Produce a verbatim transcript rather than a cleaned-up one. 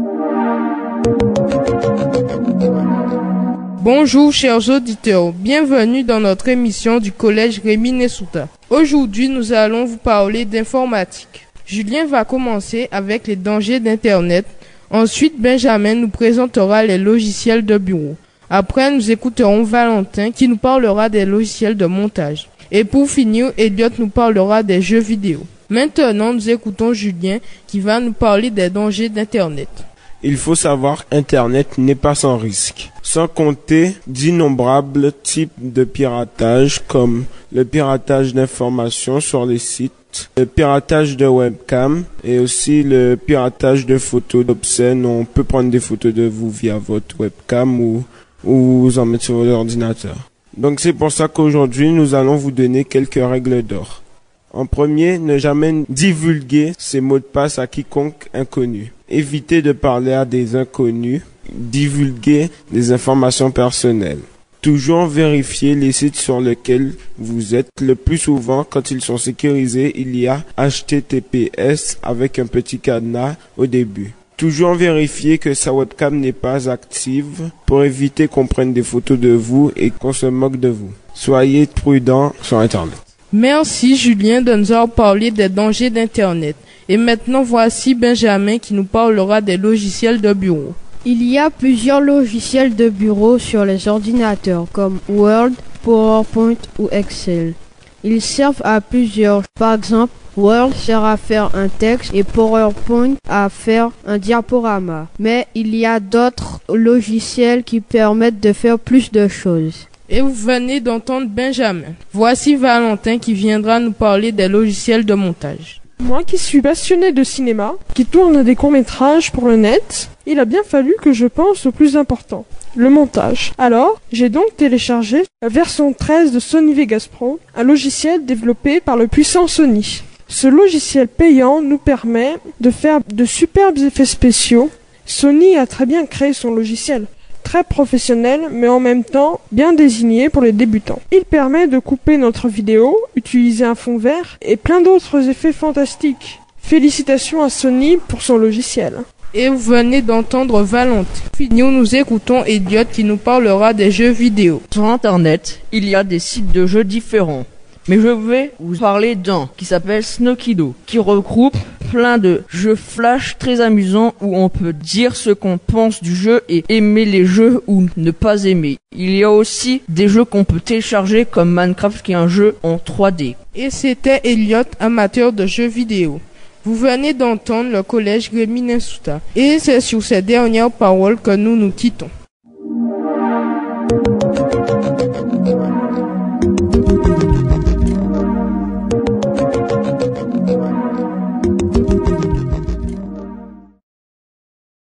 Bonjour chers auditeurs, bienvenue dans notre émission du collège Rémi Nesouta. Aujourd'hui, nous allons vous parler d'informatique. Julien va commencer avec les dangers d'Internet. Ensuite, Benjamin nous présentera les logiciels de bureau. Après, nous écouterons Valentin qui nous parlera des logiciels de montage. Et pour finir, Elliot nous parlera des jeux vidéo. Maintenant, nous écoutons Julien qui va nous parler des dangers d'Internet. Il faut savoir qu'Internet n'est pas sans risque, sans compter d'innombrables types de piratage comme le piratage d'informations sur les sites, le piratage de webcam et aussi le piratage de photos obscènes. On peut prendre des photos de vous via votre webcam ou, ou vous en mettre sur votre ordinateur. Donc c'est pour ça qu'aujourd'hui nous allons vous donner quelques règles d'or. En premier, ne jamais divulguer ses mots de passe à quiconque inconnu. Évitez de parler à des inconnus. Divulguer des informations personnelles. Toujours vérifier les sites sur lesquels vous êtes. Le plus souvent, quand ils sont sécurisés, il y a H T T P S avec un petit cadenas au début. Toujours vérifier que sa webcam n'est pas active pour éviter qu'on prenne des photos de vous et qu'on se moque de vous. Soyez prudents sur Internet. Merci Julien de nous avoir parlé des dangers d'Internet. Et maintenant voici Benjamin qui nous parlera des logiciels de bureau. Il y a plusieurs logiciels de bureau sur les ordinateurs comme Word, PowerPoint ou Excel. Ils servent à plusieurs. Par exemple, Word sert à faire un texte et PowerPoint à faire un diaporama. Mais il y a d'autres logiciels qui permettent de faire plus de choses. Et vous venez d'entendre Benjamin. Voici Valentin qui viendra nous parler des logiciels de montage. Moi qui suis passionné de cinéma, qui tourne des courts-métrages pour le net, il a bien fallu que je pense au plus important, le montage. Alors, j'ai donc téléchargé la version treize de Sony Vegas Pro, un logiciel développé par le puissant Sony. Ce logiciel payant nous permet de faire de superbes effets spéciaux. Sony a très bien créé son logiciel. Très professionnel, mais en même temps bien désigné pour les débutants. Il permet de couper notre vidéo, utiliser un fond vert et plein d'autres effets fantastiques. Félicitations à Sony pour son logiciel. Et vous venez d'entendre Valentin. Puis nous nous écoutons Elliot qui nous parlera des jeux vidéo. Sur Internet, il y a des sites de jeux différents. Mais je vais vous parler d'un qui s'appelle Snowkido, qui regroupe plein de jeux flash très amusants où on peut dire ce qu'on pense du jeu et aimer les jeux ou ne pas aimer. Il y a aussi des jeux qu'on peut télécharger comme Minecraft qui est un jeu en trois D. Et c'était Elliot, amateur de jeux vidéo. Vous venez d'entendre le collège Rémi Nesouta. Et c'est sur ces dernières paroles que nous nous quittons.